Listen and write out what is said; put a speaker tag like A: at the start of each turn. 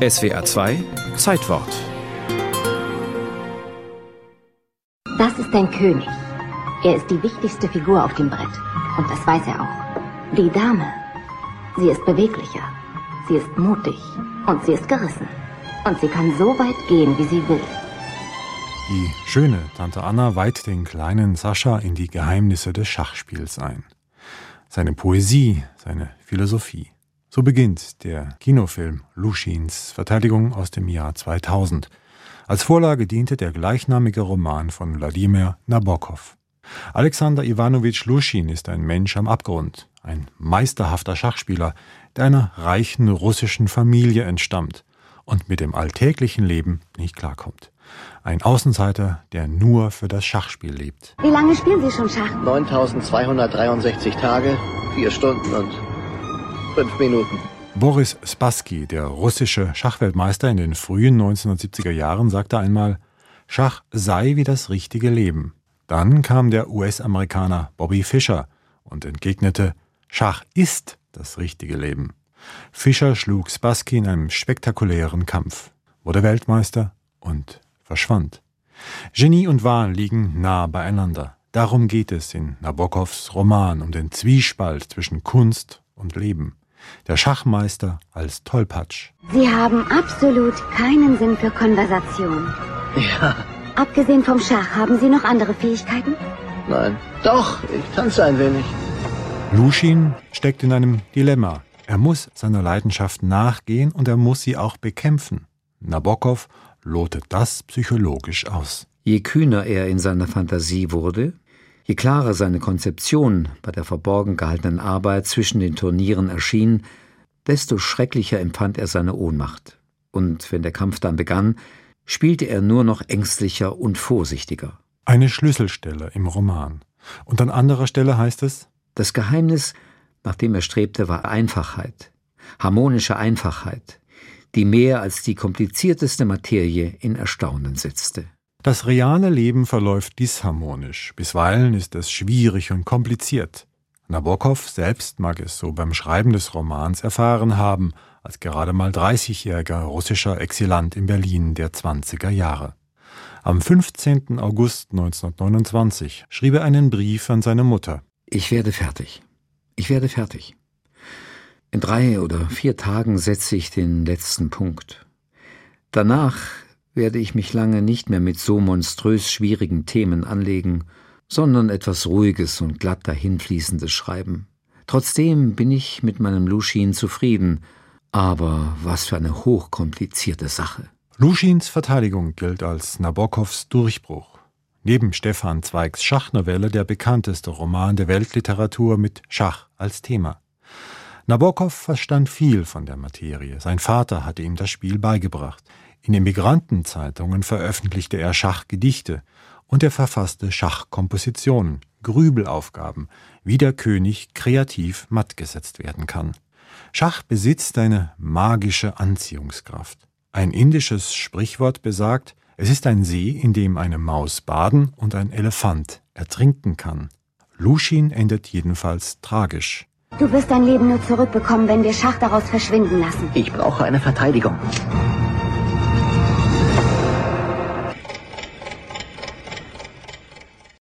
A: SWR 2 Zeitwort.
B: Das ist ein König. Er ist die wichtigste Figur auf dem Brett. Und das weiß er auch. Die Dame, sie ist beweglicher. Sie ist mutig. Und sie ist gerissen. Und sie kann so weit gehen, wie sie will.
C: Die schöne Tante Anna weiht den kleinen Sascha in die Geheimnisse des Schachspiels ein. Seine Poesie, seine Philosophie. So beginnt der Kinofilm Luschins Verteidigung aus dem Jahr 2000. Als Vorlage diente der gleichnamige Roman von Wladimir Nabokov. Alexander Iwanowitsch Luschin ist ein Mensch am Abgrund, ein meisterhafter Schachspieler, der einer reichen russischen Familie entstammt und mit dem alltäglichen Leben nicht klarkommt. Ein Außenseiter, der nur für das Schachspiel lebt.
B: Wie lange spielen Sie schon Schach?
D: 9263 Tage, 4 Stunden und 5 Minuten.
C: Boris Spassky, der russische Schachweltmeister in den frühen 1970er Jahren, sagte einmal, Schach sei wie das richtige Leben. Dann kam der US-Amerikaner Bobby Fischer und entgegnete, Schach ist das richtige Leben. Fischer schlug Spassky in einem spektakulären Kampf, wurde Weltmeister und verschwand. Genie und Wahn liegen nah beieinander. Darum geht es in Nabokovs Roman, um den Zwiespalt zwischen Kunst und Leben. Der Schachmeister als Tollpatsch.
B: Sie haben absolut keinen Sinn für Konversation.
D: Ja.
B: Abgesehen vom Schach, haben Sie noch andere Fähigkeiten?
D: Nein. Doch, ich tanze ein wenig.
C: Luschin steckt in einem Dilemma. Er muss seiner Leidenschaft nachgehen und er muss sie auch bekämpfen. Nabokov lotet das psychologisch aus.
E: Je kühner er in seiner Fantasie wurde, je klarer seine Konzeption bei der verborgen gehaltenen Arbeit zwischen den Turnieren erschien, desto schrecklicher empfand er seine Ohnmacht. Und wenn der Kampf dann begann, spielte er nur noch ängstlicher und vorsichtiger.
C: Eine Schlüsselstelle im Roman. Und an anderer Stelle heißt es:
E: Das Geheimnis, nach dem er strebte, war Einfachheit, harmonische Einfachheit, die mehr als die komplizierteste Materie in Erstaunen setzte.
C: Das reale Leben verläuft disharmonisch. Bisweilen ist es schwierig und kompliziert. Nabokov selbst mag es so beim Schreiben des Romans erfahren haben, als gerade mal 30-jähriger russischer Exilant in Berlin der 20er Jahre. Am 15. August 1929 schrieb er einen Brief an seine Mutter.
E: Ich werde fertig. Ich werde fertig. In 3 oder 4 Tagen setze ich den letzten Punkt. Danach werde ich mich lange nicht mehr mit so monströs schwierigen Themen anlegen, sondern etwas Ruhiges und glatt dahinfließendes schreiben. Trotzdem bin ich mit meinem Luschin zufrieden, aber was für eine hochkomplizierte Sache.
C: Luschins Verteidigung gilt als Nabokovs Durchbruch. Neben Stefan Zweigs Schachnovelle der bekannteste Roman der Weltliteratur mit Schach als Thema. Nabokov verstand viel von der Materie. Sein Vater hatte ihm das Spiel beigebracht. In Emigrantenzeitungen veröffentlichte er Schachgedichte und er verfasste Schachkompositionen, Grübelaufgaben, wie der König kreativ mattgesetzt werden kann. Schach besitzt eine magische Anziehungskraft. Ein indisches Sprichwort besagt, es ist ein See, in dem eine Maus baden und ein Elefant ertrinken kann. Luschin endet jedenfalls tragisch.
B: Du wirst dein Leben nur zurückbekommen, wenn wir Schach daraus verschwinden lassen.
D: Ich brauche eine Verteidigung.